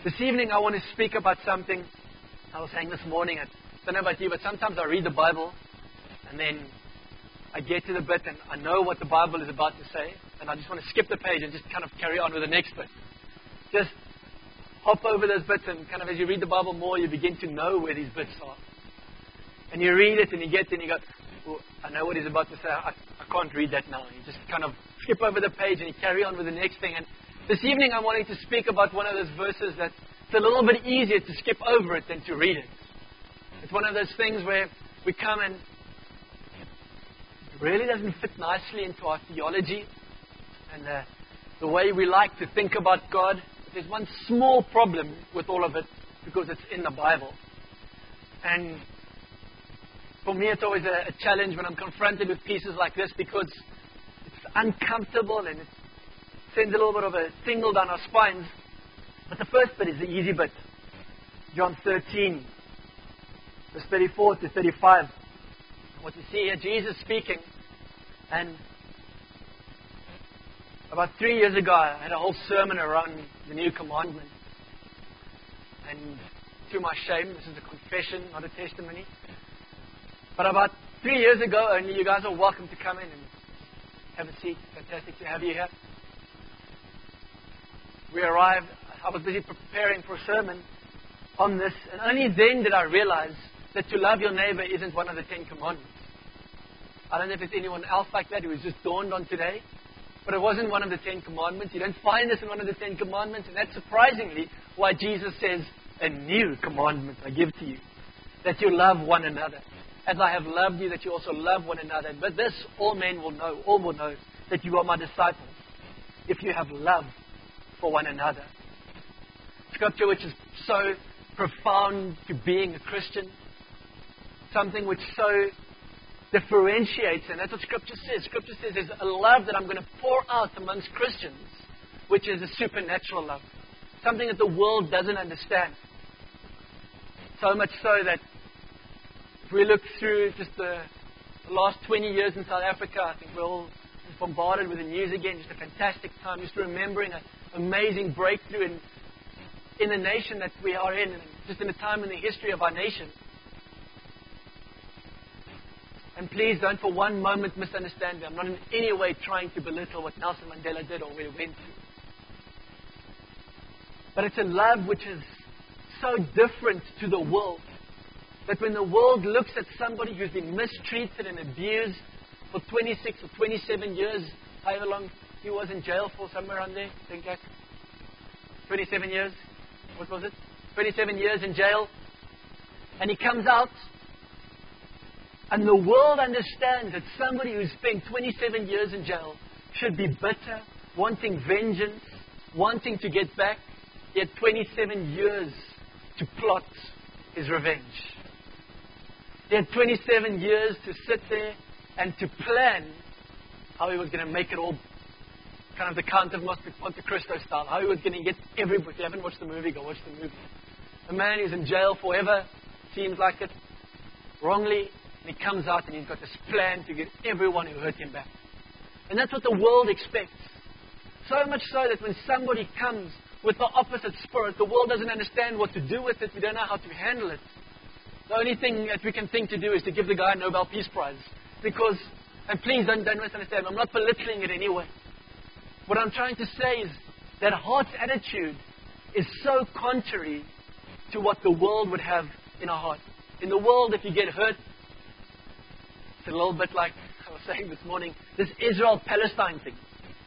This evening I want to speak about something I was saying this morning. I don't know about you, but sometimes I read the Bible and then I get to the bit and I know what the Bible is about to say, and I just want to skip the page and just kind of carry on with the next bit. Just hop over those bits, and kind of as you read the Bible more, you begin to know where these bits are. And you read it and you get there and you go, well, I know what he's about to say. I can't read that now. You just kind of skip over the page and you carry on with the next thing. And this evening I'm wanting to speak about one of those verses that's a little bit easier to skip over it than to read it. It's one of those things where we come and it really doesn't fit nicely into our theology and the way we like to think about God. There's one small problem with all of it because it's in the Bible. And for me, it's always a challenge when I'm confronted with pieces like this because it's uncomfortable and it sends a little bit of a tingle down our spines. But the first bit is the easy bit. John 13, verse 34 to 35. What you see here, Jesus speaking. And about 3 years ago, I had a whole sermon around the new commandment. And to my shame, this is a confession, not a testimony. But about 3 years ago only, you guys are welcome to come in and have a seat. Fantastic to have you here. We arrived. I was busy preparing for a sermon on this, and only then did I realize that to love your neighbor isn't one of the 10 commandments. I don't know if there's anyone else like that who was just dawned on today, but it wasn't one of the 10 commandments. You don't find this in one of the 10 commandments, and that's surprisingly why Jesus says, a new commandment I give to you, that you love one another. As I have loved you, that you also love one another. But this all men will know, all will know that you are my disciples, if you have love for one another. Scripture which is so profound to being a Christian, something which so differentiates, and that's what Scripture says. Scripture says there's a love that I'm going to pour out amongst Christians, which is a supernatural love, something that the world doesn't understand. So much so that if we look through just the last 20 years in South Africa, I think we're all bombarded with the news again. Just a fantastic time, just remembering an amazing breakthrough in the nation that we are in, and just in a time in the history of our nation. And please don't for one moment misunderstand me. I'm not in any way trying to belittle what Nelson Mandela did or where he went to. But it's a love which is so different to the world, that when the world looks at somebody who's been mistreated and abused for 26 or 27 years, however long he was in jail for, somewhere around there, I think like 27 years, what was it? 27 years in jail, and he comes out, and the world understands that somebody who spent 27 years in jail should be bitter, wanting vengeance, wanting to get back. He had 27 years to plot his revenge. He had 27 years to sit there and to plan how he was going to make it all kind of the Count of Monte Cristo style, how he was going to get everybody. If you haven't watched the movie, go watch the movie. A man who's in jail forever, seems like it, wrongly, and he comes out and he's got this plan to get everyone who hurt him back. And that's what the world expects. So much so that when somebody comes with the opposite spirit, the world doesn't understand what to do with it. We don't know how to handle it. The only thing that we can think to do is to give the guy a Nobel Peace Prize. Because, and please don't misunderstand, I'm not belittling it anyway. What I'm trying to say is that heart's attitude is so contrary to what the world would have in our heart. In the world, if you get hurt, it's a little bit like I was saying this morning, this Israel-Palestine thing.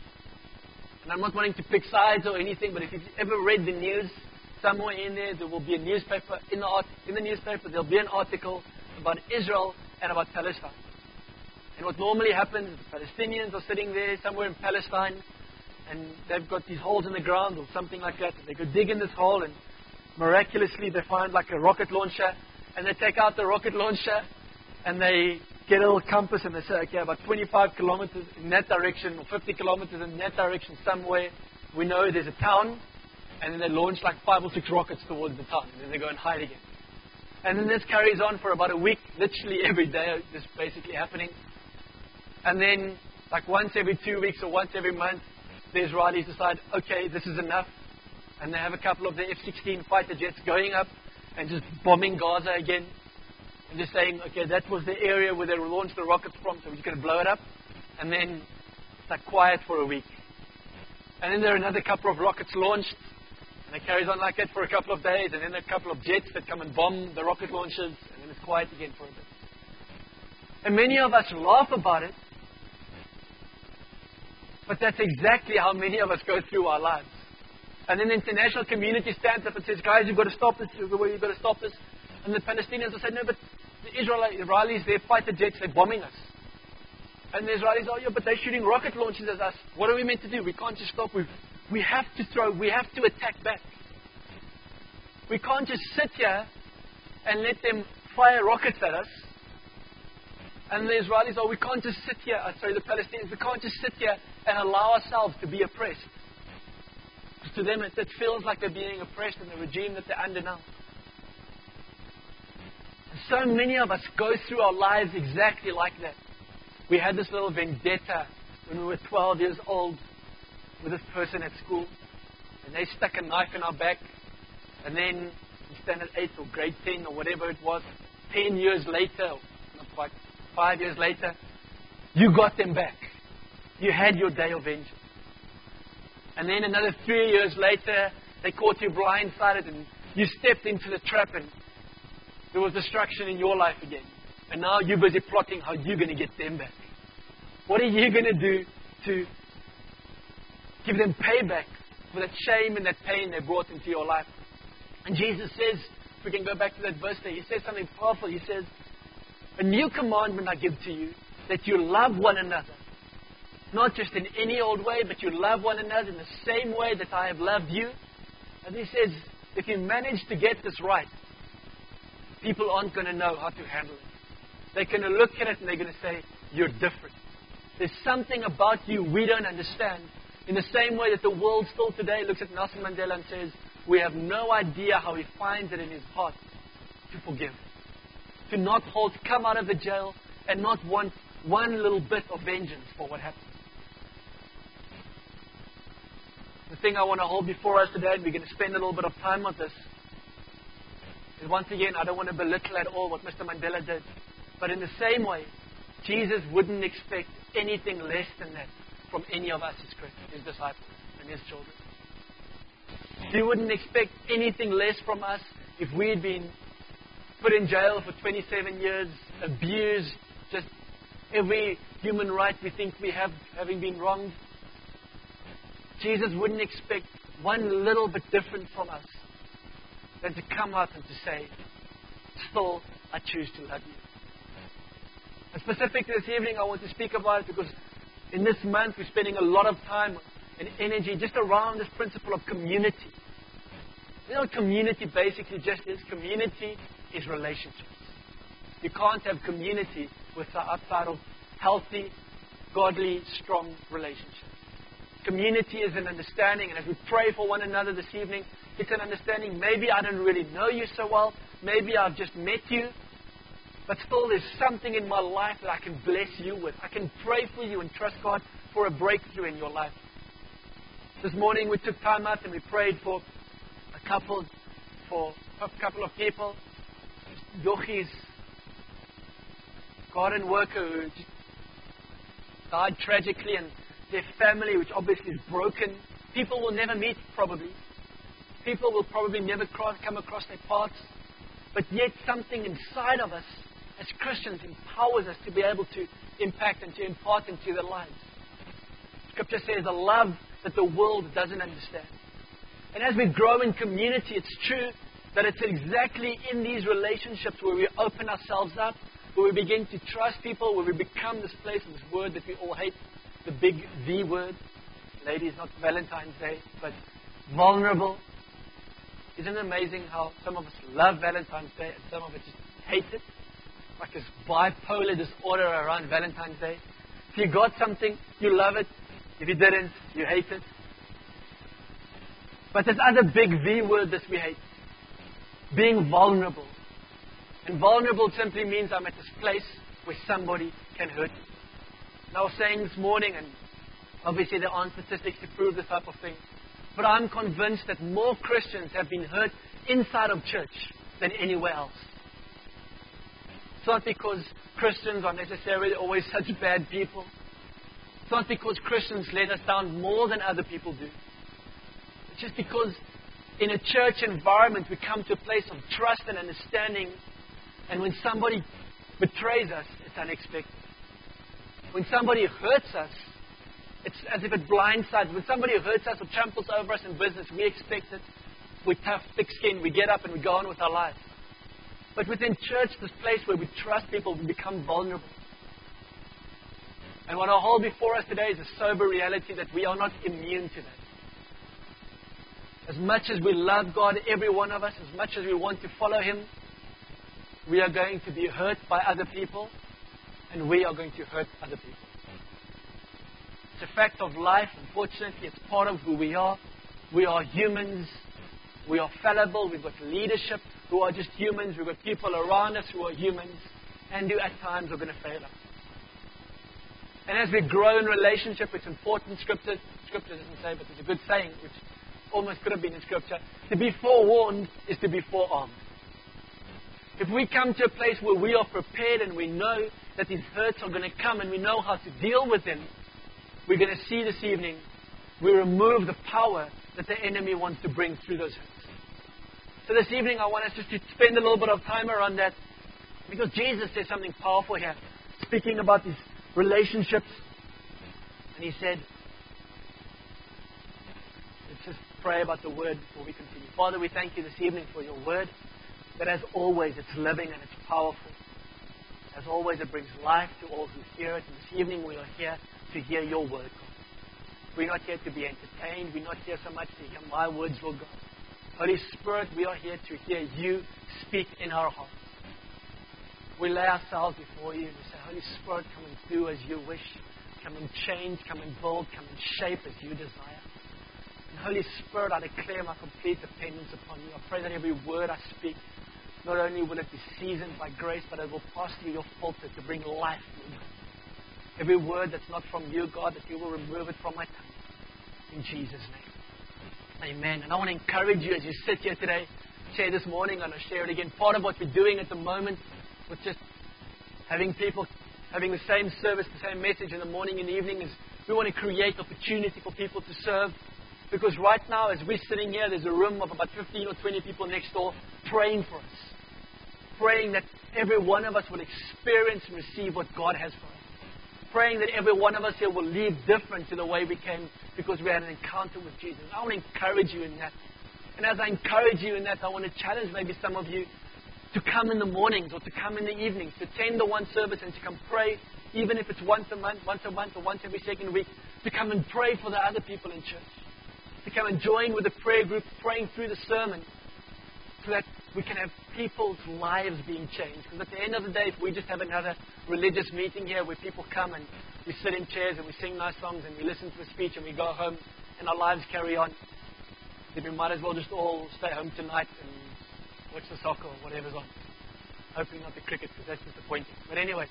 And I'm not wanting to pick sides or anything, but if you've ever read the news, somewhere in there will be a newspaper, in the newspaper there'll be an article about Israel and about Palestine. And what normally happens is the Palestinians are sitting there somewhere in Palestine, and they've got these holes in the ground or something like that. They go dig in this hole, and miraculously they find like a rocket launcher, and they take out the rocket launcher, and they get a little compass, and they say, okay, about 25 kilometers in that direction, or 50 kilometers in that direction somewhere, we know there's a town. And then they launch like 5 or 6 rockets towards the town. And then they go and hide again. And then this carries on for about a week. Literally every day, this is basically happening. And then, like once every 2 weeks or once every month, the Israelis decide, okay, this is enough. And they have a couple of the F-16 fighter jets going up and just bombing Gaza again. And just saying, okay, that was the area where they launched the rockets from, so we're just going to blow it up. And then it's like quiet for a week. And then there are another couple of rockets launched. And it carries on like that for a couple of days. And then a couple of jets that come and bomb the rocket launchers. And then it's quiet again for a bit. And many of us laugh about it. But that's exactly how many of us go through our lives. And then the international community stands up and says, guys, you've got to stop this. You've got to stop this. And the Palestinians will say, no, but the Israelis, their fighter jets, they're bombing us. And the Israelis, oh, yeah, but they're shooting rocket launches at us. What are we meant to do? We can't just stop. We have to attack back. We can't just sit here and let them fire rockets at us. And the Israelis, oh, we can't just sit here, the Palestinians, we can't just sit here and allow ourselves to be oppressed. Because to them, it feels like they're being oppressed in the regime that they're under now. And so many of us go through our lives exactly like that. We had this little vendetta when we were 12 years old with this person at school. And they stuck a knife in our back. And then in standard 8 or grade 10 or whatever it was, 10 years later, not quite, 5 years later, you got them back. You had your day of vengeance. And then another 3 years later, they caught you blindsided and you stepped into the trap and there was destruction in your life again. And now you're busy plotting how you're going to get them back. What are you going to do to give them payback for that shame and that pain they brought into your life? And Jesus says, if we can go back to that verse there, He says something powerful. He says, a new commandment I give to you, that you love one another. Not just in any old way, but you love one another in the same way that I have loved you. And He says, if you manage to get this right, people aren't going to know how to handle it. They're going to look at it and they're going to say, you're different. There's something about you we don't understand. In the same way that the world still today looks at Nelson Mandela and says, we have no idea how he finds it in his heart to forgive. To not hold, come out of the jail and not want one little bit of vengeance for what happened. The thing I want to hold before us today, and we're going to spend a little bit of time on this, is once again, I don't want to belittle at all what Mr. Mandela did. But in the same way, Jesus wouldn't expect anything less than that from any of us as Christians, His disciples and His children. He wouldn't expect anything less from us if we had been put in jail for 27 years, abused, just every human right we think we have, having been wronged. Jesus wouldn't expect one little bit different from us than to come out and to say, still, I choose to love you. And specifically this evening, I want to speak about it because in this month, we're spending a lot of time and energy just around this principle of community. You know what community basically just is? Community is relationships. You can't have community outside of healthy, godly, strong relationships. Community is an understanding, and as we pray for one another this evening, it's an understanding. Maybe I don't really know you so well. Maybe I've just met you. But still, there's something in my life that I can bless you with. I can pray for you and trust God for a breakthrough in your life. This morning, we took time out and we prayed for a couple of people. Yochi's garden worker who just died tragically, and their family, which obviously is broken. People will never meet, probably. People will probably never come across their paths. But yet something inside of us as Christians empowers us to be able to impact and to impart into their lives. Scripture says a love that the world doesn't understand. And as we grow in community, it's true that it's exactly in these relationships where we open ourselves up, where we begin to trust people, where we become this place and this word that we all hate, the big V word. Ladies, not Valentine's Day, but vulnerable. Isn't it amazing how some of us love Valentine's Day and some of us just hate it? Like this bipolar disorder around Valentine's Day. If you got something, you love it. If you didn't, you hate it. But there's other big V word that we hate. Being vulnerable. And vulnerable simply means I'm at this place where somebody can hurt me. And I was saying this morning, and obviously there aren't statistics to prove this type of thing, But I'm convinced that more Christians have been hurt inside of church than anywhere else. It's not because Christians are necessarily always such bad people. It's not because Christians let us down more than other people do. It's just because in a church environment we come to a place of trust and understanding, and when somebody betrays us, it's unexpected. When somebody hurts us, it's as if it blindsides. When somebody hurts us or tramples over us in business, we expect it. We're tough, thick-skinned, we get up and we go on with our lives. But within church, this place where we trust people, we become vulnerable. And what I hold before us today is a sober reality that we are not immune to that. As much as we love God, every one of us, as much as we want to follow Him, we are going to be hurt by other people, and we are going to hurt other people. It's a fact of life. Unfortunately, it's part of who we are. We are humans. We are fallible. We've got leadership who are just humans. We've got people around us who are humans and who at times are going to fail us. And as we grow in relationship, it's important. Scripture doesn't say, but there's a good saying which almost could have been in Scripture. To be forewarned is to be forearmed. If we come to a place where we are prepared and we know that these hurts are going to come and we know how to deal with them, we're going to see this evening we remove the power that the enemy wants to bring through those hurts. So this evening I want us just to spend a little bit of time around that, because Jesus says something powerful here, speaking about these relationships. And He said, let's just pray about the Word before we continue. Father, we thank You this evening for Your Word, that as always it's living and it's powerful. As always it brings life to all who hear it. And this evening we are here to hear Your Word, God. We're not here to be entertained. We're not here so much to hear my words, Lord God. Holy Spirit, we are here to hear You speak in our hearts. We lay ourselves before You and we say, Holy Spirit, come and do as You wish. Come and change, come and build, come and shape as You desire. And Holy Spirit, I declare my complete dependence upon You. I pray that every word I speak, not only will it be seasoned by grace, but it will pass through Your filter to bring life, Lord God. Every word that's not from You, God, that You will remove it from my tongue. In Jesus' name. Amen. And I want to encourage you as you sit here today, share this morning, and I'll share it again. Part of what we're doing at the moment with just having people having the same service, the same message in the morning and the evening, is we want to create opportunity for people to serve. Because right now, as we're sitting here, there's a room of about 15 or 20 people next door praying for us. Praying that every one of us will experience and receive what God has for us. Praying that every one of us here will leave different to the way we came because we had an encounter with Jesus. I want to encourage you in that. And as I encourage you in that, I want to challenge maybe some of you to come in the mornings or to come in the evenings, to attend the one service and to come pray, even if it's once a month or once every second week, to come and pray for the other people in church. To come and join with the prayer group, praying through the sermon, so that we can have people's lives being changed. Because at the end of the day, if we just have another religious meeting here where people come and we sit in chairs and we sing nice songs and we listen to a speech and we go home and our lives carry on, then we might as well just all stay home tonight and watch the soccer or whatever's on. Hopefully not the cricket, because that's disappointing. But anyway,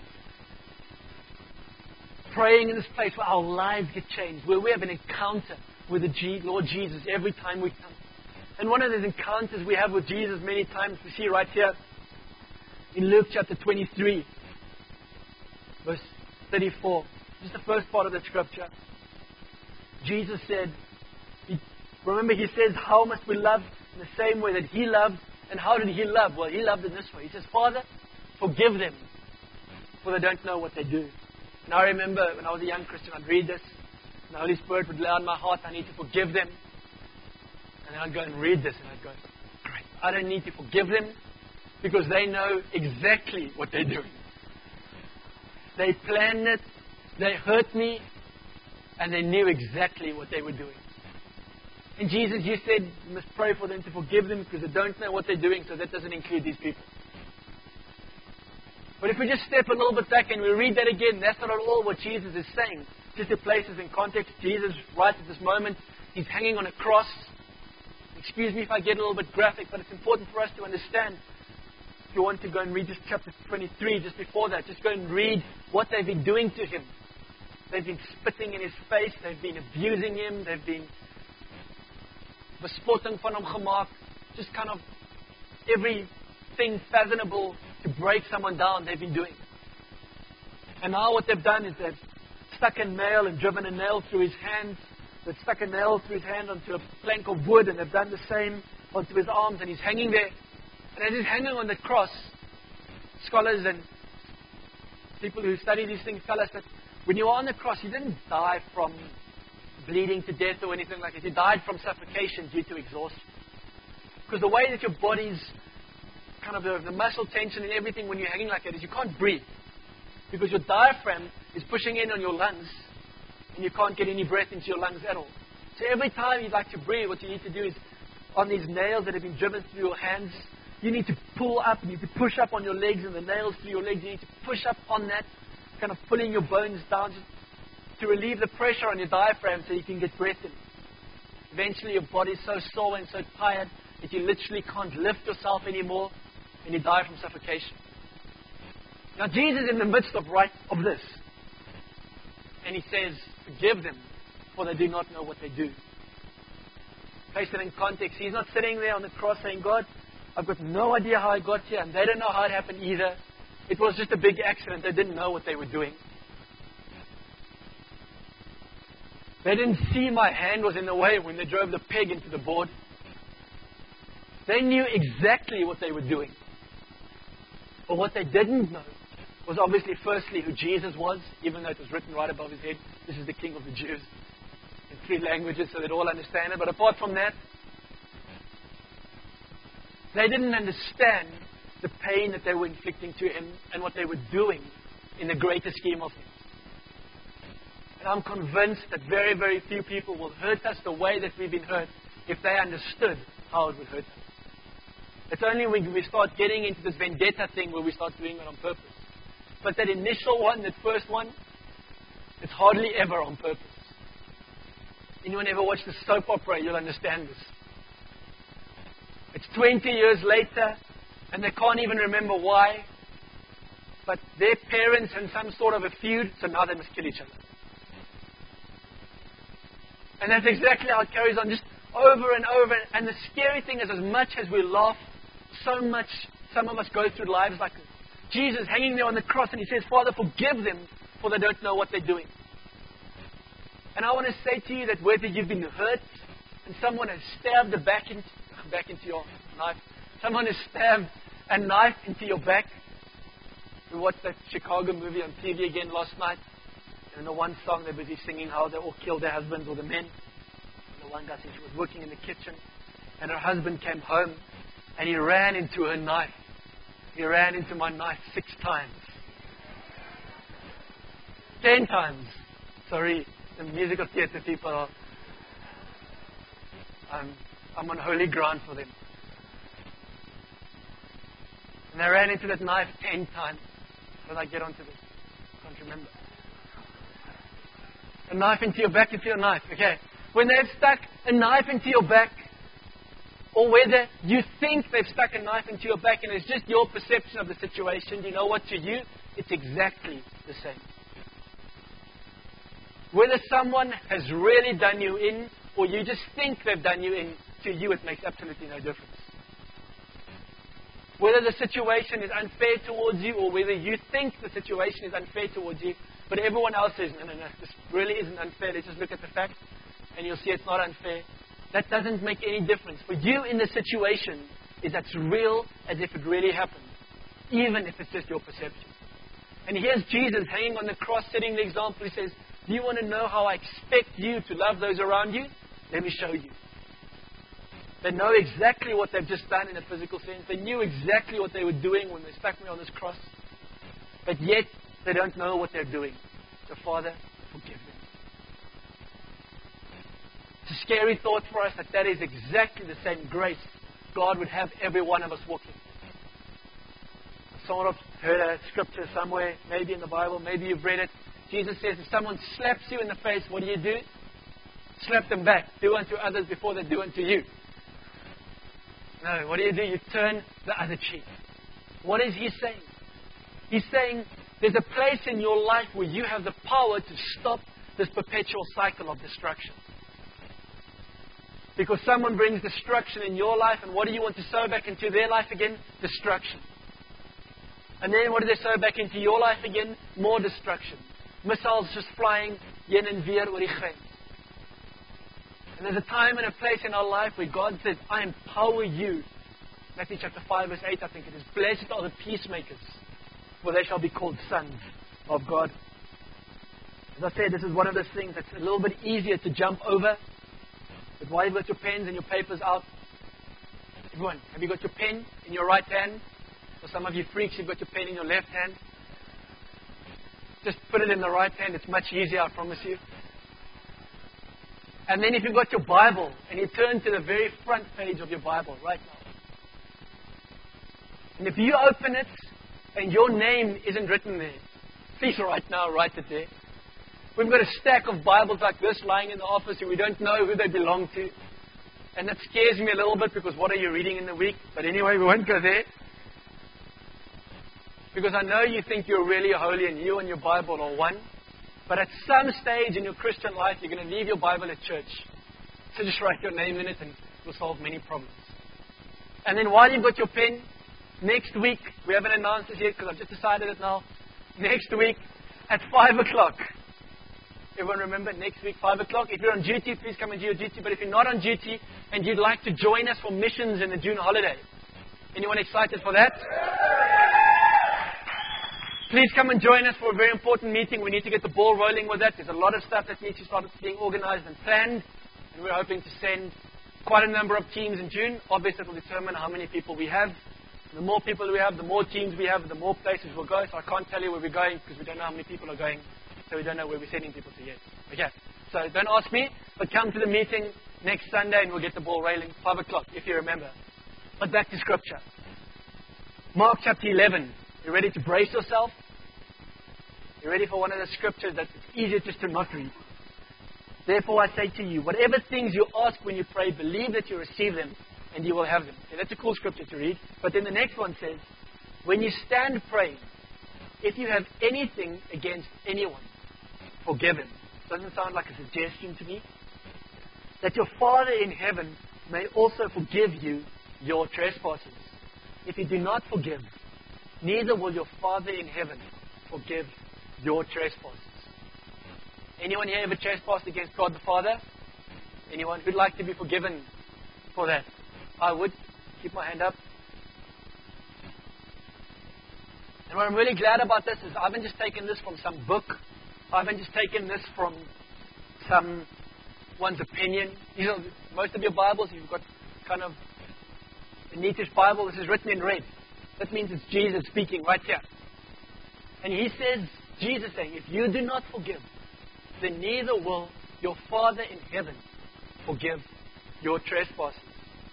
praying in this place where our lives get changed, where we have an encounter with the Lord Jesus every time we come. And one of those encounters we have with Jesus many times, we see right here in Luke chapter 23, verse 34. Just the first part of the scripture. Jesus said, remember He says, how must we love in the same way that He loved? And how did He love? Well, He loved in this way. He says, Father, forgive them, for they don't know what they do. And I remember when I was a young Christian, I'd read this, and the Holy Spirit would lay on my heart, I need to forgive them. And then I'd go and read this, and I'd go, great, I don't need to forgive them, because they know exactly what they're doing. They planned it, they hurt me, and they knew exactly what they were doing. And Jesus, You said you must pray for them to forgive them because they don't know what they're doing, so that doesn't include these people. But if we just step a little bit back and we read that again, that's not at all what Jesus is saying. Just to place this in context, Jesus, right at this moment, He's hanging on a cross. Excuse me if I get a little bit graphic, but it's important for us to understand. If you want to go and read just chapter 23, just before that, just go and read what they've been doing to Him. They've been spitting in His face. They've been abusing Him. They've been bespotting van hom gemaak, just kind of everything fathomable to break someone down they've been doing. And now what they've done is they've stuck a nail and driven a nail through his hand. They've stuck a nail through his hand onto a plank of wood, and they've done the same onto his arms, and he's hanging there. And as he's hanging on the cross, scholars and people who study these things tell us that when you are on the cross, you didn't die from bleeding to death or anything like that. You died from suffocation due to exhaustion. Because the way that your body's kind of the muscle tension and everything when you're hanging like that is you can't breathe. Because your diaphragm is pushing in on your lungs, and you can't get any breath into your lungs at all. So every time you'd like to breathe, what you need to do is, on these nails that have been driven through your hands, you need to pull up, you need to push up on your legs, and the nails through your legs, you need to push up on that, kind of pulling your bones down to relieve the pressure on your diaphragm so you can get breath in. Eventually your body's so sore and so tired that you literally can't lift yourself anymore, and you die from suffocation. Now Jesus is in the midst of this. And he says, forgive them, for they do not know what they do. Place it in context. He's not sitting there on the cross saying, God, I've got no idea how I got here, and they don't know how it happened either. It was just a big accident. They didn't know what they were doing. They didn't see my hand was in the way when they drove the peg into the board. They knew exactly what they were doing. But what they didn't know was obviously, firstly, who Jesus was, even though it was written right above his head, this is the King of the Jews, in 3 languages so they'd all understand it. But apart from that, they didn't understand the pain that they were inflicting to him and what they were doing in the greater scheme of things. And I'm convinced that very, very few people will hurt us the way that we've been hurt if they understood how it would hurt us. It's only when we start getting into this vendetta thing where we start doing it on purpose. But that initial one, that first one, it's hardly ever on purpose. Anyone ever watched the soap opera, you'll understand this. It's 20 years later, and they can't even remember why. But their parents in some sort of a feud, so now they must kill each other. And that's exactly how it carries on, just over and over. And the scary thing is, as much as we laugh, so much, some of us go through lives like this. Jesus hanging there on the cross, and he says, Father, forgive them, for they don't know what they're doing. And I want to say to you that whether you've been hurt, and someone has stabbed back into your knife, someone has stabbed a knife into your back. We watched that Chicago movie on TV again last night. And in the one song, they're busy singing how they all killed their husbands or the men. And the one guy said she was working in the kitchen, and her husband came home, and he ran into her knife. He ran into my knife 6 times. 10 times. Sorry, the musical theater people are... I'm on holy ground for them. And they ran into that knife 10 times. How did I get onto this? I can't remember. A knife into your back, into your knife. Okay. When they've stuck a knife into your back, or whether you think they've stuck a knife into your back and it's just your perception of the situation, you know what, to you, it's exactly the same. Whether someone has really done you in, or you just think they've done you in, to you it makes absolutely no difference. Whether the situation is unfair towards you, or whether you think the situation is unfair towards you, but everyone else says, no, this really isn't unfair. Let's just look at the facts, and you'll see it's not unfair. That doesn't make any difference. For you in the situation is as real as if it really happened, even if it's just your perception. And here's Jesus hanging on the cross, setting the example. He says, do you want to know how I expect you to love those around you? Let me show you. They know exactly what they've just done in a physical sense. They knew exactly what they were doing when they stuck me on this cross. But yet, they don't know what they're doing. So, Father, forgive them. It's a scary thought for us that is exactly the same grace God would have every one of us walking. Someone have heard a scripture somewhere, maybe in the Bible, maybe you've read it. Jesus says, if someone slaps you in the face, what do? Slap them back. Do unto others before they do unto you. No, what do? You turn the other cheek. What is he saying? He's saying there's a place in your life where you have the power to stop this perpetual cycle of destruction. Because someone brings destruction in your life, and what do you want to sow back into their life again? Destruction. And then what do they sow back into your life again? More destruction. Missiles just flying, heen en weer oor die grens. And there's a time and a place in our life where God says, I empower you. Matthew chapter 5 verse 8, I think it is. Blessed are the peacemakers, for they shall be called sons of God. As I said, this is one of those things that's a little bit easier to jump over. But while you've got your pens and your papers out, everyone, have you got your pen in your right hand? For some of you freaks, you've got your pen in your left hand. Just put it in the right hand. It's much easier, I promise you. And then if you've got your Bible, and you turn to the very front page of your Bible right now. And if you open it, and your name isn't written there, please right now write it there. We've got a stack of Bibles like this lying in the office, and we don't know who they belong to. And that scares me a little bit, because what are you reading in the week? But anyway, we won't go there. Because I know you think you're really holy and you and your Bible are one. But at some stage in your Christian life, you're going to leave your Bible at church. So just write your name in it and it will solve many problems. And then while you've got your pen, next week, we haven't announced it yet because I've just decided it now. Next week at 5 o'clock. Everyone remember, next week, 5 o'clock. If you're on duty, please come and do your duty. But if you're not on duty and you'd like to join us for missions in the June holiday, anyone excited for that? Please come and join us for a very important meeting. We need to get the ball rolling with that. There's a lot of stuff that needs to start being organized and planned. And we're hoping to send quite a number of teams in June. Obviously, it will determine how many people we have. The more people we have, the more teams we have, the more places we'll go. So I can't tell you where we're going because we don't know how many people are going. So we don't know where we're sending people to yet. Okay. So don't ask me, but come to the meeting next Sunday and we'll get the ball rolling. 5 o'clock, if you remember. But back to Scripture. Mark chapter 11. You ready to brace yourself? You ready for one of the scriptures that it's easier just to not read? Therefore I say to you, whatever things you ask when you pray, believe that you receive them and you will have them. Okay, that's a cool scripture to read. But then the next one says, when you stand praying, if you have anything against anyone, forgive him. Doesn't sound like a suggestion to me? That your Father in heaven may also forgive you your trespasses. If you do not forgive, neither will your Father in heaven forgive your trespasses. Anyone here ever trespassed against God the Father? Anyone who'd like to be forgiven for that? I would. Keep my hand up. And what I'm really glad about this is I haven't just taken this from some book. I haven't just taken this from someone's opinion. You know, most of your Bibles, you've got kind of a neatish Bible. This is written in red. That means it's Jesus speaking right here. And he says, Jesus saying, if you do not forgive, then neither will your Father in heaven forgive your trespasses.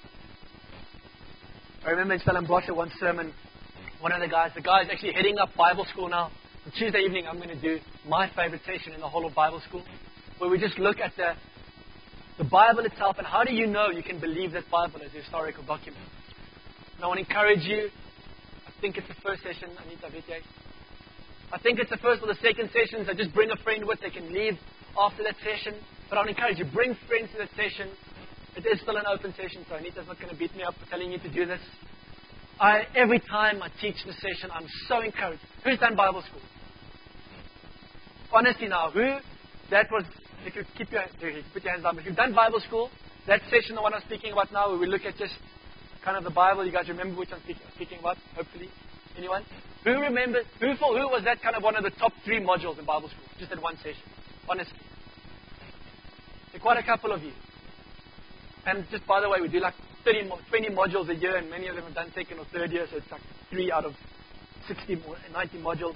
I remember in Stellenbosch one sermon, one of the guy's actually heading up Bible school now. On Tuesday evening, I'm going to do my favorite session in the whole of Bible school, where we just look at the Bible itself and how do you know you can believe that Bible as a historical document. And I want to encourage you, I think it's the first session, Anita Vitier. I think it's the first or the second session, so just bring a friend with. They can leave after that session. But I want to encourage you, bring friends to that session. It is still an open session, so Anita's not going to beat me up for telling you to do this. Every time I teach the session, I'm so encouraged. Who's done Bible school? Honestly now, if you put your hands down, if you've done Bible school, that session, the one I'm speaking about now, where we look at just kind of the Bible, you guys remember which I'm speaking about, hopefully? Anyone? Who was that kind of one of the top 3 modules in Bible school? Just at one session. Honestly. There are quite a couple of you. And just by the way, we do like 20 modules a year, and many of them are done second or third year, so it's like 3 out of 90 modules.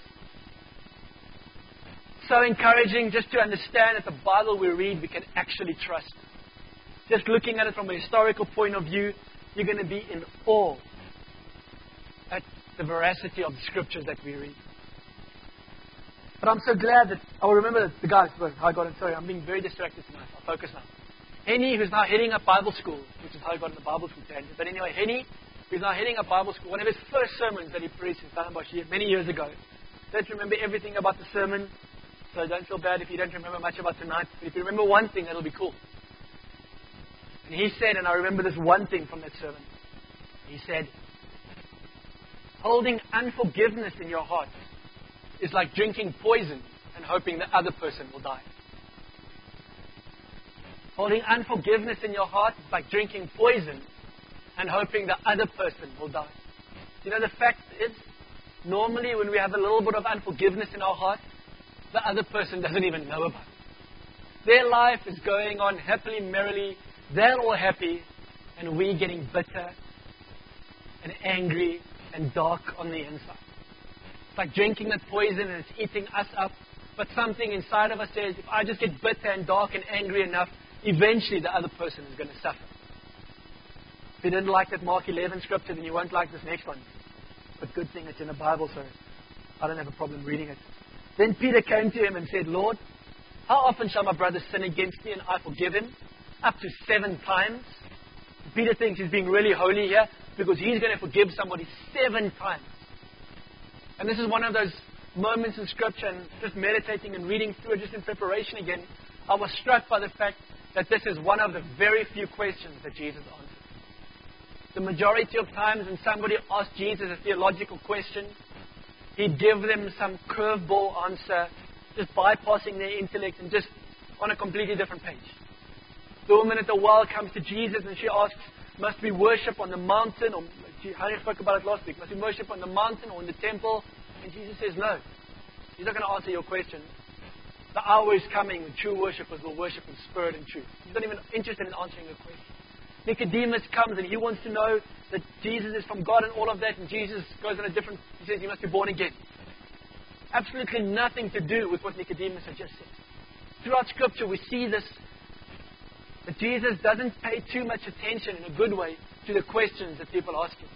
So encouraging just to understand that the Bible we read, we can actually trust. Just looking at it from a historical point of view, you're going to be in awe at the veracity of the scriptures that we read. But I'm so glad that I'll remember the guys. How I got in. Sorry, I'm being very distracted tonight. I'll focus now. Henny, who's now heading up Bible school, which is how I got in the Bible school tangent. But anyway, Henny, who's now heading up Bible school, one of his first sermons that he preached in Stellenbosch many years ago. Don't remember everything about the sermon, so don't feel bad if you don't remember much about tonight. But if you remember one thing, that'll be cool. And he said, and I remember this one thing from that sermon. He said, holding unforgiveness in your heart is like drinking poison and hoping the other person will die. Holding unforgiveness in your heart is like drinking poison and hoping the other person will die. You know, the fact is, normally when we have a little bit of unforgiveness in our heart, the other person doesn't even know about it. Their life is going on happily, merrily. They're all happy, and we getting bitter and angry and dark on the inside. It's like drinking that poison and it's eating us up. But something inside of us says, if I just get bitter and dark and angry enough, eventually the other person is going to suffer. If you didn't like that Mark 11 scripture, then you won't like this next one. But good thing it's in the Bible, so I don't have a problem reading it. Then Peter came to him and said, Lord, how often shall my brother sin against me and I forgive him? Up to 7 times. Peter thinks he's being really holy here because he's going to forgive somebody 7 times. And this is one of those moments in Scripture, and just meditating and reading through it just in preparation again, I was struck by the fact that this is one of the very few questions that Jesus answered. The majority of times when somebody asked Jesus a theological question, he'd give them some curveball answer, just bypassing their intellect and just on a completely different page. The woman at the well comes to Jesus and she asks, must we worship on the mountain? Or Hani spoke about it last week. Must we worship on the mountain or in the temple? And Jesus says, no. He's not going to answer your question. The hour is coming when true worshippers will worship in spirit and truth. He's not even interested in answering your question. Nicodemus comes and he wants to know that Jesus is from God and all of that. And Jesus goes on he says, you must be born again. Absolutely nothing to do with what Nicodemus had just said. Throughout Scripture we see this, that Jesus doesn't pay too much attention in a good way to the questions that people ask him.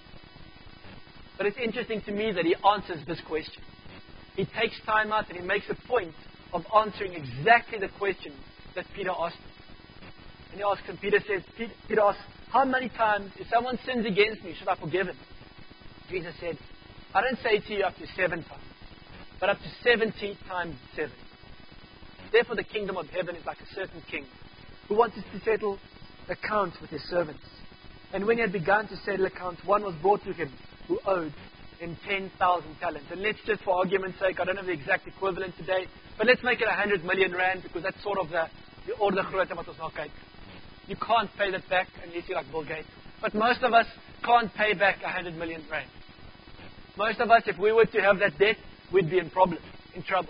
But it's interesting to me that he answers this question. He takes time out and he makes a point of answering exactly the question that Peter asked him. And he asks him, Peter asks, how many times, if someone sins against me, should I forgive him? Jesus said, I don't say to you up to 7 times, but up to 70 times 7. Therefore the kingdom of heaven is like a certain king who wanted to settle accounts with his servants. And when he had begun to settle accounts, one was brought to him who owed him 10,000 talents. And let's just, for argument's sake, I don't have the exact equivalent today, but let's make it 100 million rand, because that's sort of the order grootte wat ons na kyk. You can't pay that back unless you're like Bill Gates. But most of us can't pay back 100 million rand. Most of us, if we were to have that debt, we'd be in trouble.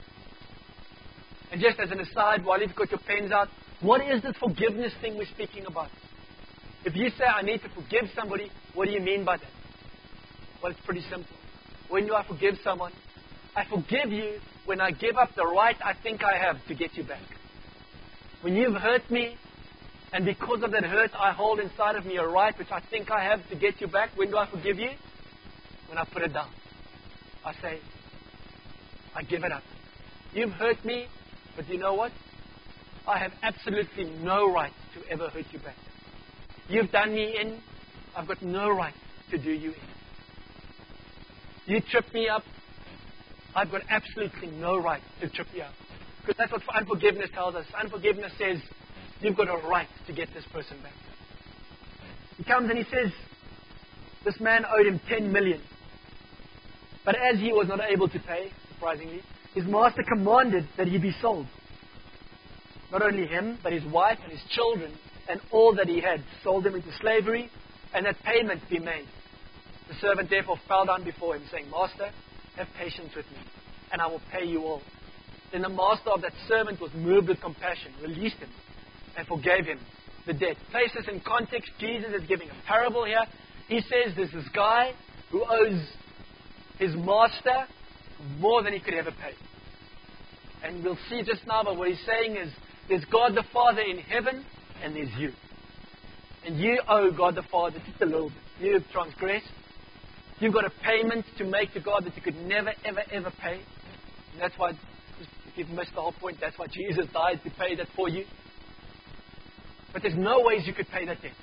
And just as an aside, while you've got your pens out, what is this forgiveness thing we're speaking about? If you say, I need to forgive somebody, what do you mean by that? Well, it's pretty simple. When do I forgive someone? I forgive you when I give up the right I think I have to get you back. When you've hurt me, and because of that hurt, I hold inside of me a right which I think I have to get you back. When do I forgive you? When I put it down. I say, I give it up. You've hurt me, but you know what? I have absolutely no right to ever hurt you back. You've done me in, I've got no right to do you in. You trip me up, I've got absolutely no right to trip you up. Because that's what unforgiveness tells us. Unforgiveness says, you've got a right to get this person back. He comes and he says, this man owed him 10 million. But as he was not able to pay, surprisingly, his master commanded that he be sold. Not only him, but his wife and his children and all that he had, sold him into slavery, and that payment be made. The servant therefore fell down before him, saying, Master, have patience with me, and I will pay you all. Then the master of that servant was moved with compassion, released him, and forgave him the debt. Place this in context. Jesus is giving a parable here. He says there's this guy who owes his master more than he could ever pay. And we'll see just now, but what he's saying is, there's God the Father in heaven, and there's you. And you owe God the Father just a little bit. You've transgressed. You've got a payment to make to God that you could never, ever, ever pay. And that's why, if you've missed the whole point, that's why Jesus died, to pay that for you. But there's no ways you could pay that debt.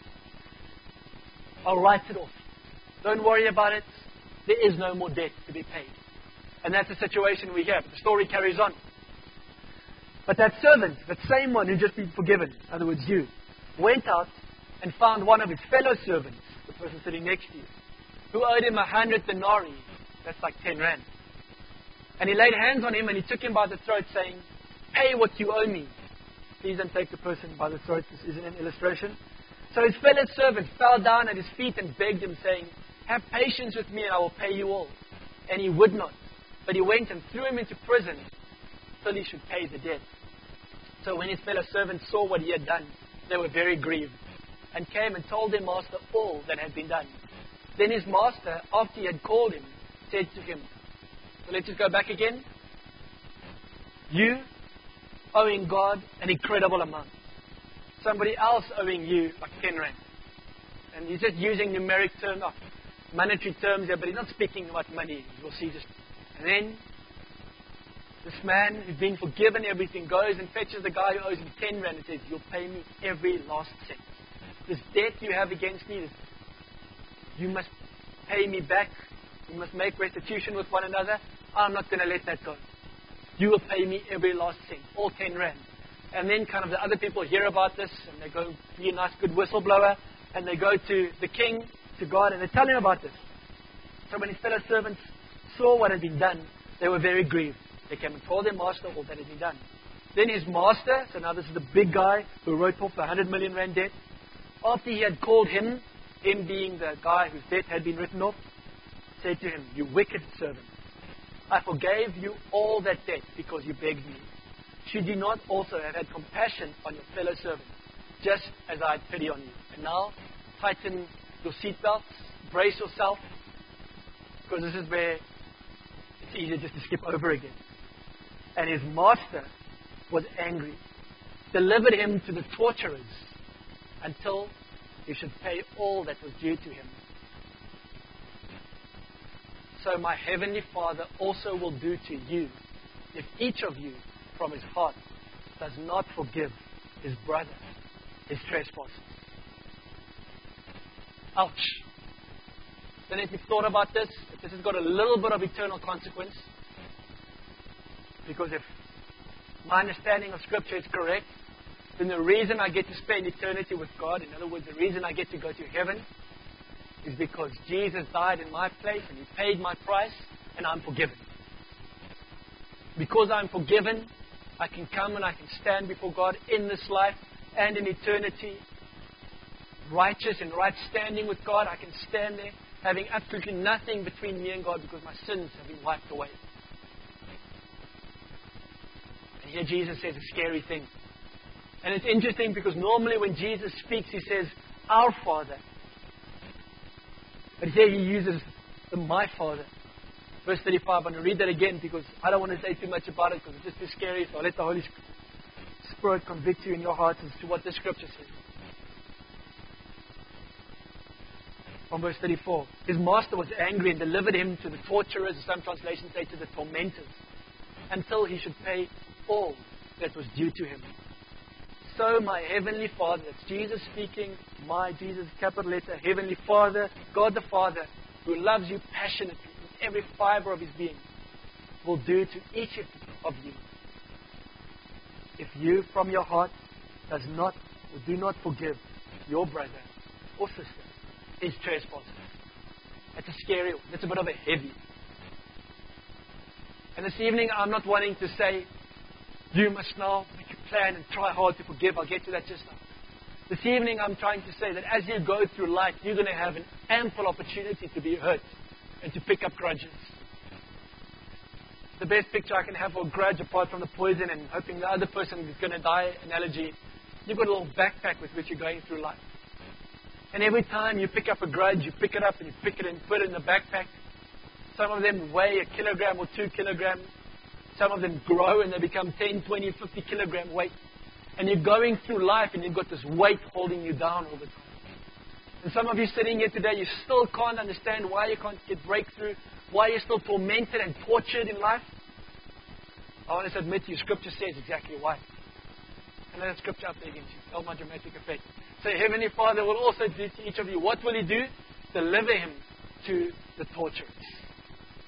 I'll write it off. Don't worry about it. There is no more debt to be paid. And that's the situation we have. The story carries on. But that servant, that same one who just been forgiven, in other words you, went out and found one of his fellow servants, the person sitting next to you, who owed him 100 denarii. That's like 10 rand. And he laid hands on him and he took him by the throat, saying, "Pay what you owe me." Please don't take the person by the throat. This isn't an illustration. So his fellow servant fell down at his feet and begged him, saying, "Have patience with me and I will pay you all." And he would not. But he went and threw him into prison till he should pay the debt. So when his fellow servants saw what he had done, they were very grieved, and came and told their master all that had been done. Then his master, after he had called him, said to him, so let's just go back again. You owing God an incredible amount. Somebody else owing you like 10 rand. And he's just using numeric terms, monetary terms here, but he's not speaking about money. You'll see just. And then this man who's been forgiven everything goes and fetches the guy who owes him 10 rand and says, "You'll pay me every last cent. This debt you have against me, you must pay me back. You must make restitution with one another. I'm not going to let that go. You will pay me every last cent, all 10 rand." And then kind of the other people hear about this, and they go be a nice good whistleblower, and they go to the king, to God, and they tell him about this. So when his fellow servants saw what had been done, they were very grieved. They came and told their master all that had been done. Then his master, so now this is the big guy who wrote off the 100 million rand debt, after he had called him being the guy whose debt had been written off, said to him, "You wicked servant, I forgave you all that debt because you begged me. Should you not also have had compassion on your fellow servant, just as I had pity on you?" And now, tighten your seatbelts, brace yourself, because this is where it's easier just to skip over again. And his master was angry, delivered him to the torturers until he should pay all that was due to him. So my heavenly Father also will do to you, if each of you from his heart does not forgive his brother his trespasses. Ouch. Then if you've thought about this, if this has got a little bit of eternal consequence, because if my understanding of Scripture is correct, then the reason I get to spend eternity with God, in other words, the reason I get to go to heaven, is because Jesus died in my place and He paid my price and I'm forgiven. Because I'm forgiven, I can come and I can stand before God in this life and in eternity, righteous and right standing with God. I can stand there having absolutely nothing between me and God because my sins have been wiped away. And here Jesus says a scary thing. And it's interesting because normally when Jesus speaks, He says, "Our Father." But here He uses the "my Father." Verse 35, I'm going to read that again because I don't want to say too much about it because it's just too scary. So I'll let the Holy Spirit convict you in your hearts as to what the Scripture says. From verse 34, his master was angry and delivered him to the torturers, some translations say to the tormentors, until he should pay all that was due to him. So my heavenly Father, that's Jesus speaking, my Jesus, capital letter, heavenly Father, God the Father, who loves you passionately with every fiber of His being, will do to each of you if you from your heart does not or do not forgive your brother or sister his trespasses. That's a scary one. That's a bit of a heavy. And this evening I'm not wanting to say, you must now make a plan and try hard to forgive. I'll get to that just now. This evening I'm trying to say that as you go through life, you're going to have an ample opportunity to be hurt and to pick up grudges. The best picture I can have for a grudge, apart from the poison and hoping the other person is going to die analogy, you've got a little backpack with which you're going through life. And every time you pick up a grudge, you pick it up and you pick it and put it in the backpack. Some of them weigh 1 kilogram or 2 kilograms. Some of them grow and they become 10, 20, 50 kilogram weight. And you're going through life and you've got this weight holding you down all the time. And some of you sitting here today, you still can't understand why you can't get breakthrough, why you're still tormented and tortured in life. I want to admit to you, Scripture says exactly why. And that Scripture up there against you. No more dramatic effect. So Heavenly Father will also do to each of you. What will He do? Deliver him to the torturers.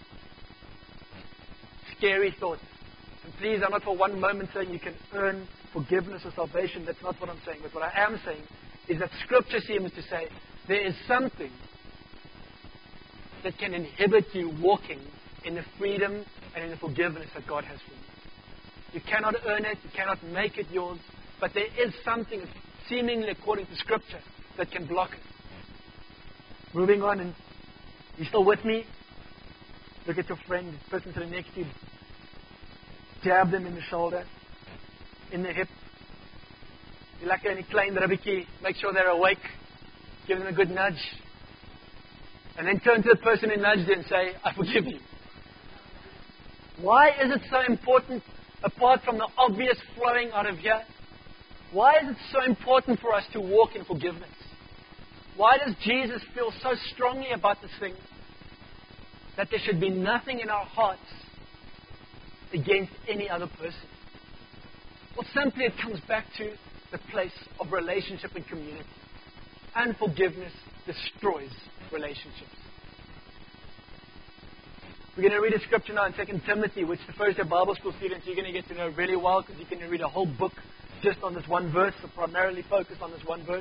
Scary thought. And please, I'm not for one moment saying you can earn forgiveness or salvation. That's not what I'm saying. But what I am saying is that Scripture seems to say there is something that can inhibit you walking in the freedom and in the forgiveness that God has for you. You cannot earn it. You cannot make it yours. But there is something, seemingly according to Scripture, that can block it. Moving on, and you still with me? Look at your friend, the person sitting next to you. Jab them in the shoulder, in the hip. You like any klein ribbetjie, make sure they're awake. Give them a good nudge. And then turn to the person who nudged you and say, I forgive you. Why is it so important, apart from the obvious flowing out of here? Why is it so important for us to walk in forgiveness? Why does Jesus feel so strongly about this thing that there should be nothing in our hearts against any other person? Well, simply it comes back to the place of relationship and community. Unforgiveness destroys relationships. We're going to read a scripture now in 2 Timothy, which the first year Bible school students you're going to get to know really well, because you can read a whole book just on this one verse, so primarily focused on this one verse.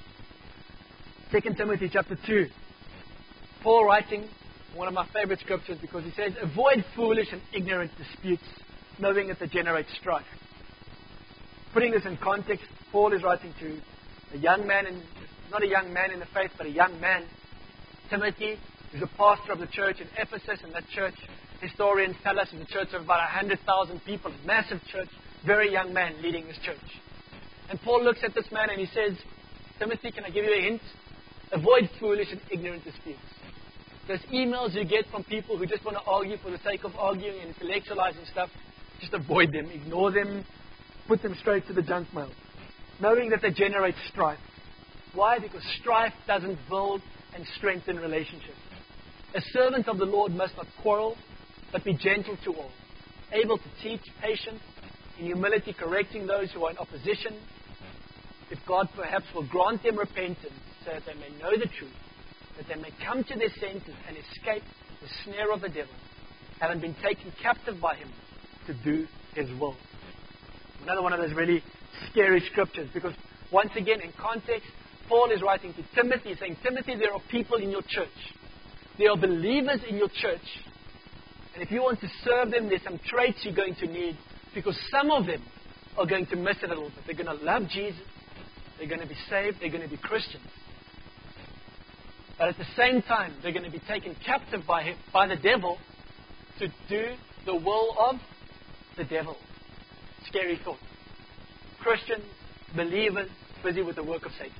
2 Timothy chapter 2. Paul writing one of my favorite scriptures, because he says, avoid foolish and ignorant disputes, knowing that they generate strife. Putting this in context, Paul is writing to a young man, not a young man in the faith, but a young man, Timothy, who's a pastor of the church in Ephesus, and that church, historians tell us, is a church of about 100,000 people, a massive church, very young man leading this church. And Paul looks at this man and he says, Timothy, can I give you a hint? Avoid foolish and ignorant disputes. Those emails you get from people who just want to argue for the sake of arguing and intellectualizing stuff, just avoid them, ignore them, put them straight to the junk mail, knowing that they generate strife. Why? Because strife doesn't build and strengthen relationships. A servant of the Lord must not quarrel, but be gentle to all, able to teach, patient, in humility correcting those who are in opposition, if God perhaps will grant them repentance, so that they may know the truth, that they may come to their senses and escape the snare of the devil, having been taken captive by him to do his will. Another one of those really scary scriptures, because once again, in context, Paul is writing to Timothy, saying, Timothy, there are people in your church. There are believers in your church. And if you want to serve them, there's some traits you're going to need, because some of them are going to miss it a little bit. They're going to love Jesus. They're going to be saved. They're going to be Christians. But at the same time, they're going to be taken captive by the devil to do the will of the devil. Scary thought. Christians, believers, busy with the work of Satan.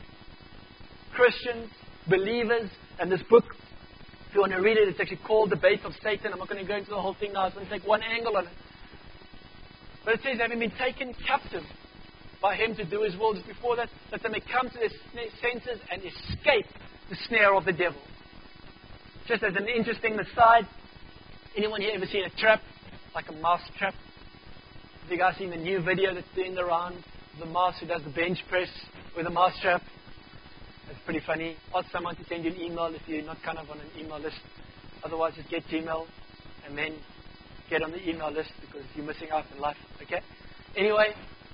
Christians, believers, and this book, if you want to read it, it's actually called Debate of Satan. I'm not going to go into the whole thing now. I'm going to take one angle on it. But it says, having been taken captive by him to do his will, just before that, that they may come to their senses and escape the snare of the devil. Just as an interesting aside, anyone here ever seen a trap, like a mouse trap? Have you guys seen the new video that's doing the round? The mouse who does the bench press with a mouse trap. It's pretty funny. Ask someone to send you an email if you're not kind of on an email list. Otherwise, just get Gmail and then get on the email list, because you're missing out in life. Okay? Anyway,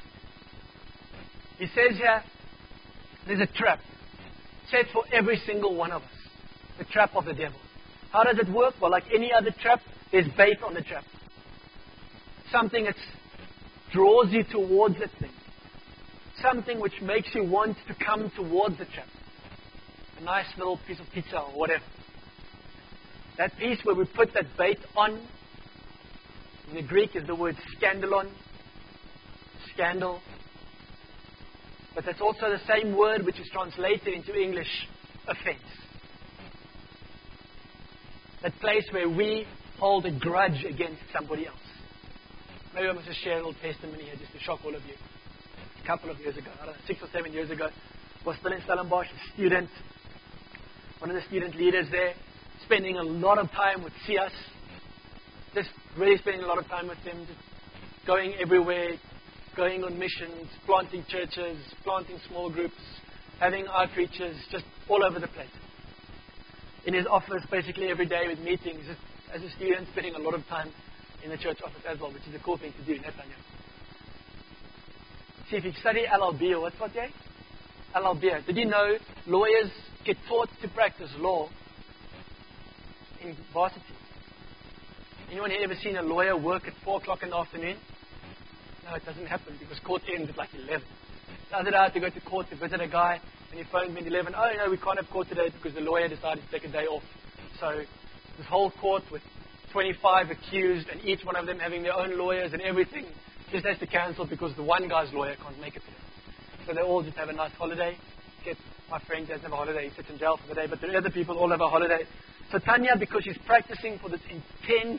he says here, there's a trap set for every single one of us. The trap of the devil. How does it work? Well, like any other trap, there's bait on the trap. Something that draws you towards that thing. Something which makes you want to come towards the trap. A nice little piece of pizza or whatever. That piece where we put that bait on, in the Greek is the word scandalon. Scandal. But that's also the same word which is translated into English, offense. That place where we hold a grudge against somebody else. Maybe I must just share a little testimony here just to shock all of you. A couple of years ago, I don't know, 6 or 7 years ago, was still in Stellenbosch, a student, one of the student leaders there, spending a lot of time with CS, just really spending a lot of time with them, just going everywhere, going on missions, planting churches, planting small groups, having outreaches, just all over the place. In his office, basically every day with meetings, just as a student, spending a lot of time in the church office as well, which is a cool thing to do, Nathaniel. see if you study LLB, or what's what day? LLB. Did you know lawyers get taught to practice law in varsity? Anyone here ever seen a lawyer work at 4 o'clock in the afternoon? No, it doesn't happen because court ends at like 11. The other day I had to go to court to visit a guy, and he phoned me at 11. Oh, no, we can't have court today because the lawyer decided to take a day off. So this whole court with 25 accused, and each one of them having their own lawyers and everything, just has to cancel because the one guy's lawyer can't make it today. So they all just have a nice holiday. My friend doesn't have a holiday, he sits in jail for the day, but the other people all have a holiday. So Tanya, because she's practicing for this intense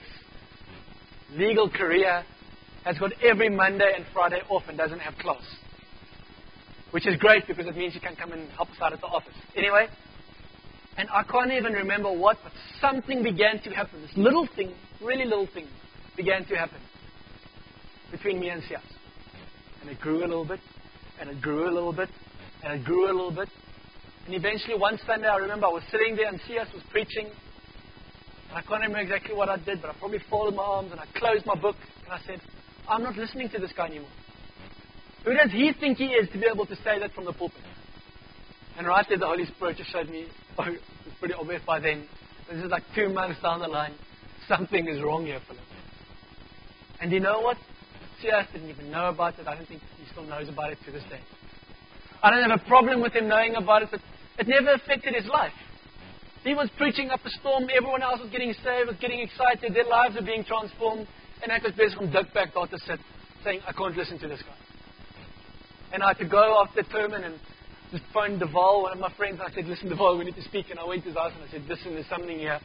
legal career, has got every Monday and Friday off and doesn't have class. Which is great because it means she can come and help us out at the office. Anyway, and I can't even remember what, but something began to happen. This little thing, really little thing, began to happen between me and Sias. And it grew a little bit, and it grew a little bit, and it grew a little bit. And eventually one Sunday I remember I was sitting there and Sias was preaching. And I can't remember exactly what I did, but I probably folded my arms and I closed my book and I said, I'm not listening to this guy anymore. Who does he think he is to be able to say that from the pulpit? And right there the Holy Spirit just showed me, oh, it was pretty obvious by then. This is like 2 months down the line. Something is wrong here, Philip. And you know what? Sias didn't even know about it. I don't think he still knows about it to this day. I don't have a problem with him knowing about it, but it never affected his life. He was preaching up a storm. Everyone else was getting saved, was getting excited. Their lives were being transformed. And I was basically from Dikback daar te sit, saying, I can't listen to this guy. And I had to go after Termin and just phone Deval, one of my friends. I said, listen, Deval, we need to speak. And I went to his house and I said, listen, there's something here.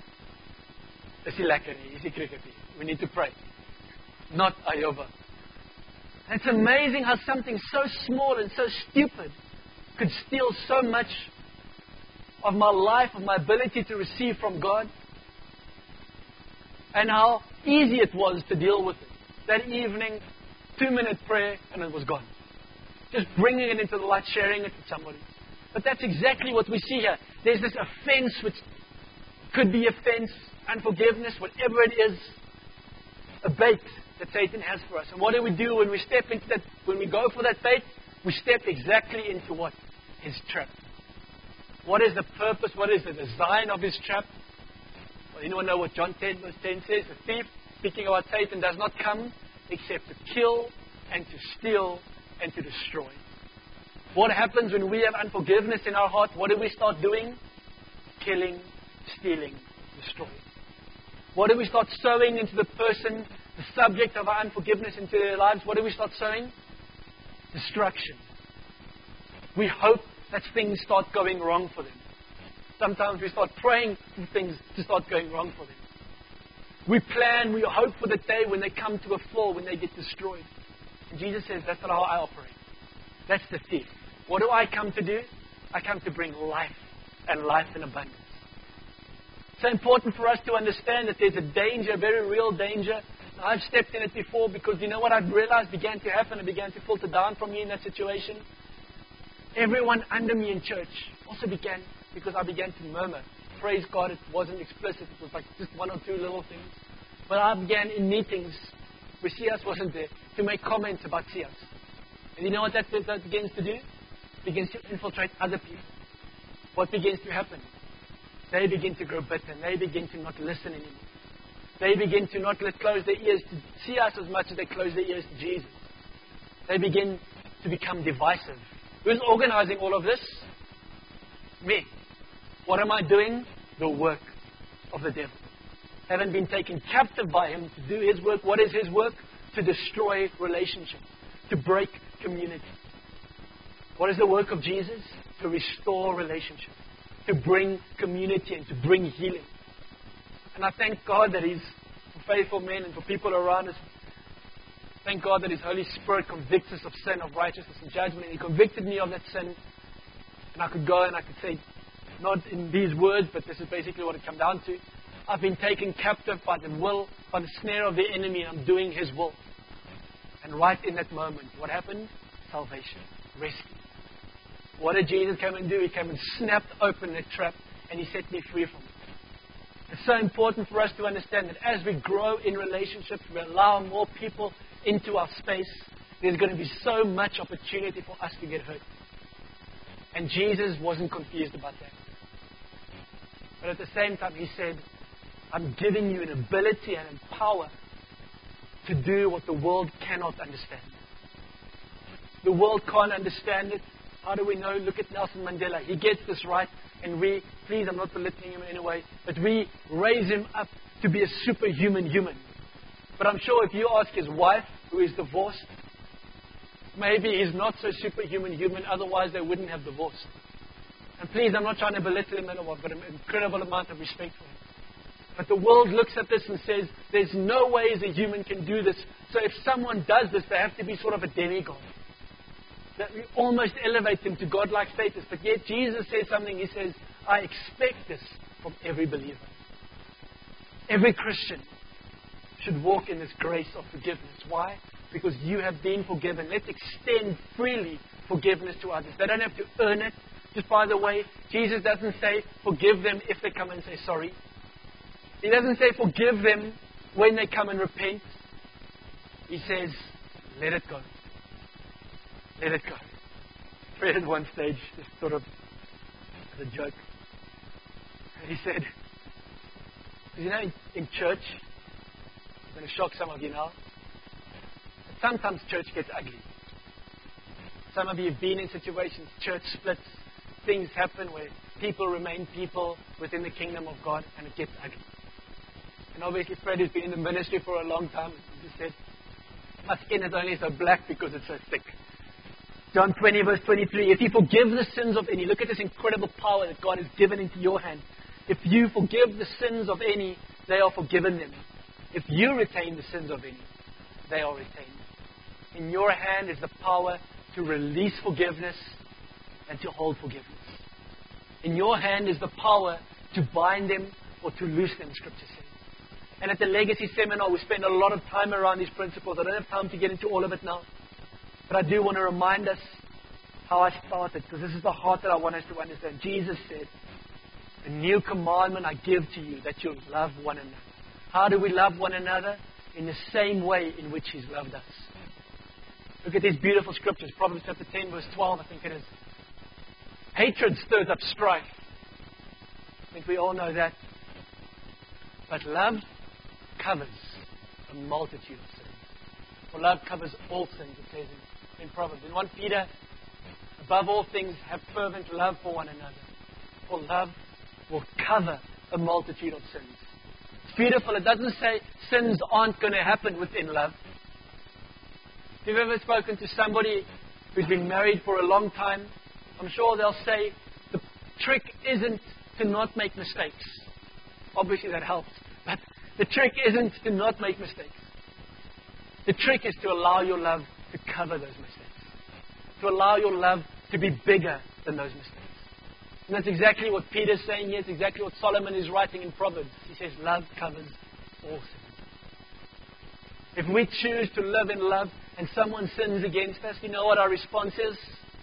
Is he lekker? Is he cricket? We need to pray. Not Ayoba. And it's amazing how something so small and so stupid could steal so much of my life, of my ability to receive from God. And how easy it was to deal with it. That evening, 2-minute prayer, and it was gone. Just bringing it into the light, sharing it with somebody. But that's exactly what we see here. There's this offense, which could be offense, unforgiveness, whatever it is, a bait that Satan has for us. And what do we do when we step into that, when we go for that bait? We step exactly into what? His trap. What is the purpose? What is the design of his trap? Well, anyone know what John 10 verse 10 says? The thief, speaking about Satan, does not come except to kill and to steal and to destroy. What happens when we have unforgiveness in our heart? What do we start doing? Killing, stealing, destroying. What do we start sowing into the person, the subject of our unforgiveness, into their lives? What do we start sowing? Destruction. We hope that things start going wrong for them. Sometimes we start praying for things to start going wrong for them. We plan, we hope for the day when they come to a fall, when they get destroyed. And Jesus says, that's not how I operate. That's the thief. What do I come to do? I come to bring life, and life in abundance. It's so important for us to understand that there's a danger, a very real danger. Now, I've stepped in it before because you know what I've realized began to happen? It began to filter down from me in that situation. Everyone under me in church also began, because I began to murmur. Praise God, it wasn't explicit. It was like just 1 or 2 little things. But I began in meetings where Sias wasn't there to make comments about Sias. And you know what that begins to do? It begins to infiltrate other people. What begins to happen? They begin to grow bitter. They begin to not listen anymore. They begin to not close their ears to Sias as much as they close their ears to Jesus. They begin to become divisive. Who's organizing all of this? Me. What am I doing? The work of the devil. Haven't been taken captive by him to do his work. What is his work? To destroy relationships. To break community. What is the work of Jesus? To restore relationships. To bring community and to bring healing. And I thank God that he's for faithful men and for people around us. Thank God that his Holy Spirit convicts us of sin, of righteousness and judgment. And he convicted me of that sin. And I could go and I could say, not in these words, but this is basically what it comes down to. I've been taken captive by the will, by the snare of the enemy, and I'm doing his will. And right in that moment, what happened? Salvation. Rescue. What did Jesus come and do? He came and snapped open that trap, and he set me free from it. It's so important for us to understand that as we grow in relationships, we allow more people into our space, there's going to be so much opportunity for us to get hurt. And Jesus wasn't confused about that. But at the same time, He said, I'm giving you an ability and a power to do what the world cannot understand. The world can't understand it. How do we know? Look at Nelson Mandela. He gets this right, and please, I'm not belittling him in any way, but we raise him up to be a superhuman human. But I'm sure if you ask his wife, who is divorced, maybe he's not so superhuman human, otherwise they wouldn't have divorced. And please, I'm not trying to belittle him at all, but an incredible amount of respect for him. But the world looks at this and says, there's no ways a human can do this. So if someone does this, they have to be sort of a demigod. That we almost elevate them to godlike status. But yet Jesus says something. He says, I expect this from every believer. Every Christian should walk in this grace of forgiveness. Why? Because you have been forgiven. Let's extend freely forgiveness to others. They don't have to earn it. Just by the way, Jesus doesn't say forgive them if they come and say sorry. He doesn't say forgive them when they come and repent. He says, let it go. Let it go. I read at one stage, just sort of as a joke. And he said, you know, in church, I'm going to shock some of you now, but sometimes church gets ugly. Some of you have been in situations, church splits, things happen where people remain people within the kingdom of God, and it gets ugly. And obviously Fred has been in the ministry for a long time. He just said, my skin is only so black because it's so thick. John 20 verse 23, if you forgive the sins of any, look at this incredible power that God has given into your hand. If you forgive the sins of any, they are forgiven them. If you retain the sins of any, they are retained. In your hand is the power to release forgiveness and to hold forgiveness. In your hand is the power to bind them or to loose them, Scripture says. And at the Legacy Seminar, we spend a lot of time around these principles. I don't have time to get into all of it now. But I do want to remind us how I started, because this is the heart that I want us to understand. Jesus said, a new commandment I give to you, that you'll love one another. How do we love one another? In the same way in which He's loved us. Look at these beautiful scriptures. Proverbs chapter 10, verse 12, I think it is. Hatred stirs up strife. I think we all know that. But love covers a multitude of sins. For love covers all sins, it says in Proverbs. In 1 Peter, above all things, have fervent love for one another. For love will cover a multitude of sins. It's beautiful. It doesn't say sins aren't going to happen within love. If you've ever spoken to somebody who's been married for a long time, I'm sure they'll say the trick isn't to not make mistakes. Obviously that helps. But the trick isn't to not make mistakes. The trick is to allow your love to cover those mistakes. To allow your love to be bigger than those mistakes. And that's exactly what Peter's saying here. It's exactly what Solomon is writing in Proverbs. He says love covers all sins. If we choose to live in love and someone sins against us, you know what our response is?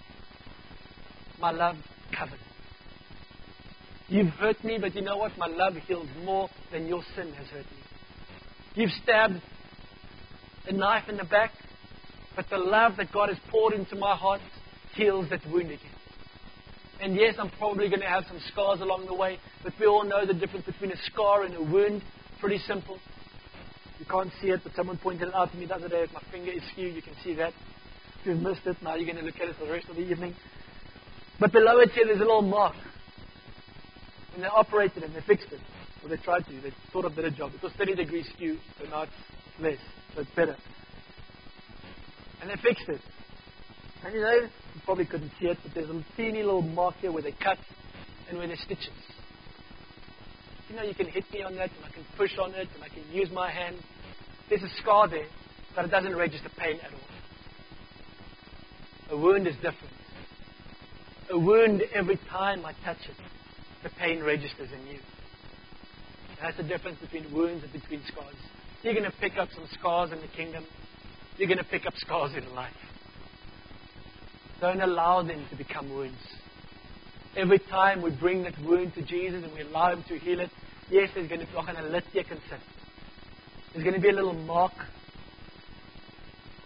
My love covered. You've hurt me, but you know what? My love heals more than your sin has hurt me. You've stabbed a knife in the back, but the love that God has poured into my heart heals that wound again. And yes, I'm probably going to have some scars along the way, but we all know the difference between a scar and a wound. Pretty simple. You can't see it, but someone pointed it out to me the other day. If my finger is skewed, you can see that. If you've missed it, now you're going to look at it for the rest of the evening. But below it here, there's a little mark. And they operated it, they fixed it. Or they tried to. They sort of did a job. It was 30 degrees skew, so now it's less. So it's better. And they fixed it. And you know, you probably couldn't see it, but there's a teeny little mark here where they cut and where they stitches. You know, you can hit me on that, and I can push on it, and I can use my hand. There's a scar there, but it doesn't register pain at all. A wound is different. A wound, every time I touch it, the pain registers in you. And that's the difference between wounds and between scars. You're going to pick up some scars in the kingdom. You're going to pick up scars in life. Don't allow them to become wounds. Every time we bring that wound to Jesus and we allow Him to heal it, yes, there's going to be a litteken sit. There's going to be a little mark.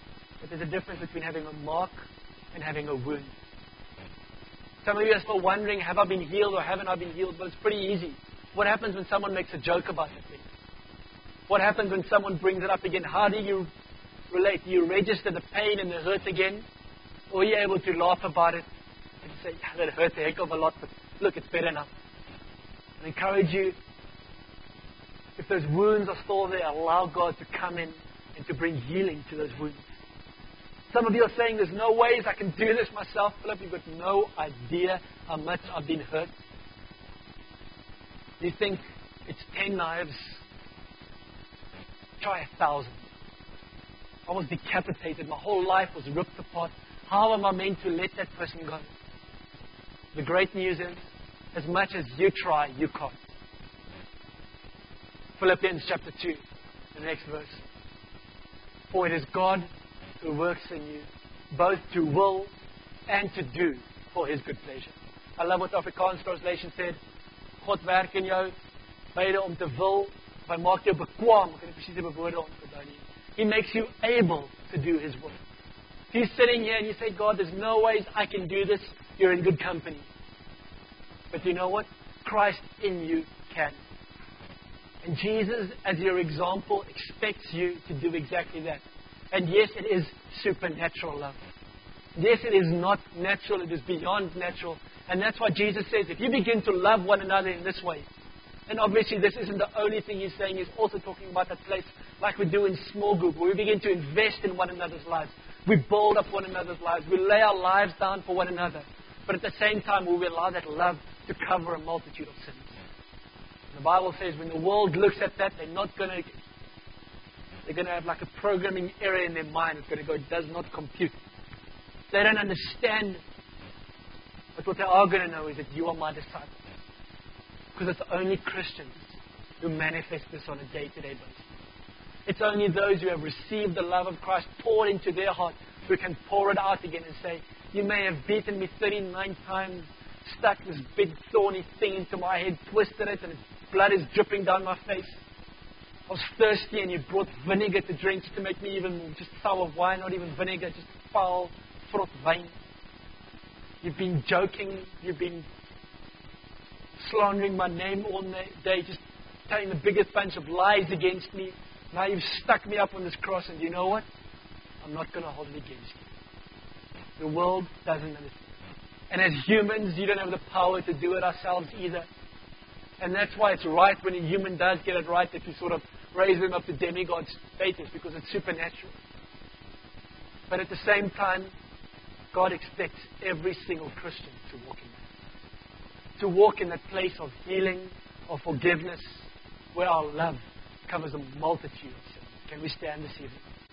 But there's a difference between having a mark and having a wound. Some of you are still wondering, have I been healed or haven't I been healed? Well, it's pretty easy. What happens when someone makes a joke about the thing? What happens when someone brings it up again? How do you relate? Do you register the pain and the hurt again? Or are you able to laugh about it and say, yeah, that hurt a heck of a lot, but look, it's better now. And encourage you, if those wounds are still there, allow God to come in and to bring healing to those wounds. Some of you are saying, there's no ways I can do this myself. Philip, you've got no idea how much I've been hurt. You think it's 10 knives. Try 1,000. I was decapitated. My whole life was ripped apart. How am I meant to let that person go? The great news is, as much as you try, you can't. Philippians chapter 2, the next verse. For it is God who works in you, both to will and to do for His good pleasure. I love what the Afrikaans translation said. God werk in jou, beide om te wil, of hy maak jou bekwaam. Ek kan nie presies die woorde onthou nie. He makes you able to do His will. If you're sitting here and you say, God, there's no ways I can do this, you're in good company. But you know what? Christ in you can. And Jesus, as your example, expects you to do exactly that. And yes, it is supernatural love. Yes, it is not natural, it is beyond natural. And that's why Jesus says, if you begin to love one another in this way, and obviously this isn't the only thing He's saying, He's also talking about that place like we do in small group, where we begin to invest in one another's lives. We build up one another's lives. We lay our lives down for one another. But at the same time, we allow that love to cover a multitude of sins. And the Bible says when the world looks at that, they're going to have like a programming error in their mind. It's going to go, it does not compute. They don't understand. But what they are going to know is that you are my disciple. Because it's only Christians who manifest this on a day-to-day basis. It's only those who have received the love of Christ poured into their heart who can pour it out again and say, you may have beaten me 39 times, stuck this big thorny thing into my head, twisted it, and blood is dripping down my face. I was thirsty and you brought vinegar to drink to make me even more, just sour wine, not even vinegar, just foul, fraught wine. You've been joking, you've been slandering my name all day, just telling the biggest bunch of lies against me. Now you've stuck me up on this cross, and you know what? I'm not going to hold it against you. The world doesn't understand. And as humans, you don't have the power to do it ourselves either. And that's why it's right when a human does get it right that we sort of raise them up to demigod status, because it's supernatural. But at the same time, God expects every single Christian to walk in that. To walk in that place of healing, of forgiveness, where our love covers a multitude of sins. Can we stand this evening?